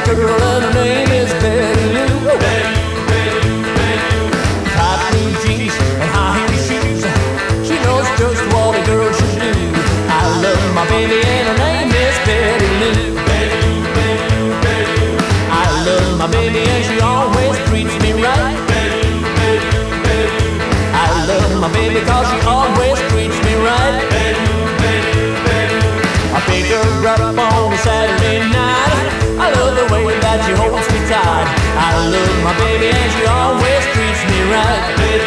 girl and her name is Betty Lou. Tight blue jeans and high heel shoes. She knows just what a girl should do. I love my baby and her name is Betty Lou. I love my baby and she always treats me right. I love my baby cause she always treats me right. I pick her up on a Saturday night. I love the way that she holds me tight. I love my baby and she always treats me right.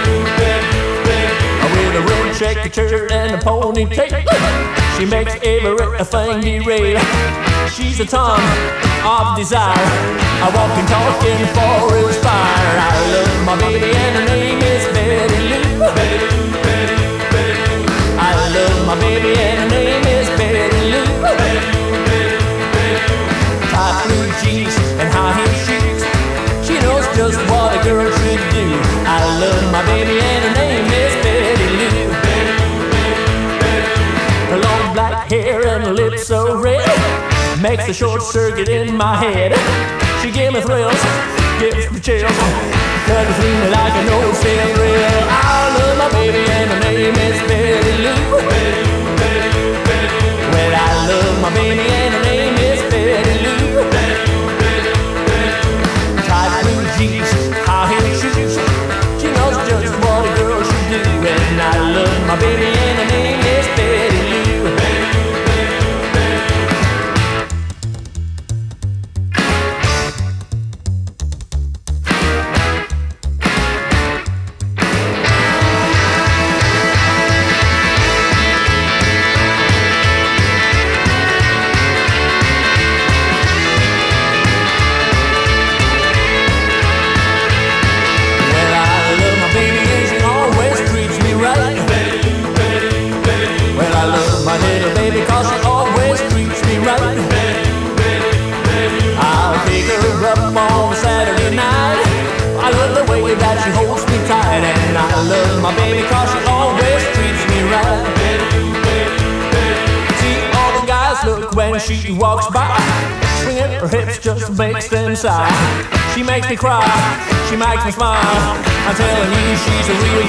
With a red checkered shirt and a ponytail, she makes everything derail. She's a ton of desire. I walk and talk in forest fire. I love my baby and her name is Betty Lou. I love my baby and her name is Betty Lou. Tight blue jeans and high heel shoes. She knows just what a girl should do. I love my baby and her name is Betty Lou. Her long black hair and her lips so red makes a short circuit in my head. She gave me thrills, gives me chills, cut through me like a no-sale grill. I love my baby and her name is Betty Lou. Well, I love my baby and her name is Betty Lou. Tight blue jeans, high heel shoes. She knows just what a girl should do. And I love my baby and her name is Betty Lou. My little baby, cause she always treats me right. I'll pick her up on a Saturday night. I love the way that she holds me tight. And I love my baby cause she always treats me right. See, all the guys look when she walks by. Swinging her hips just makes them sigh. She makes me cry, she makes me smile. I'm telling you, she's a real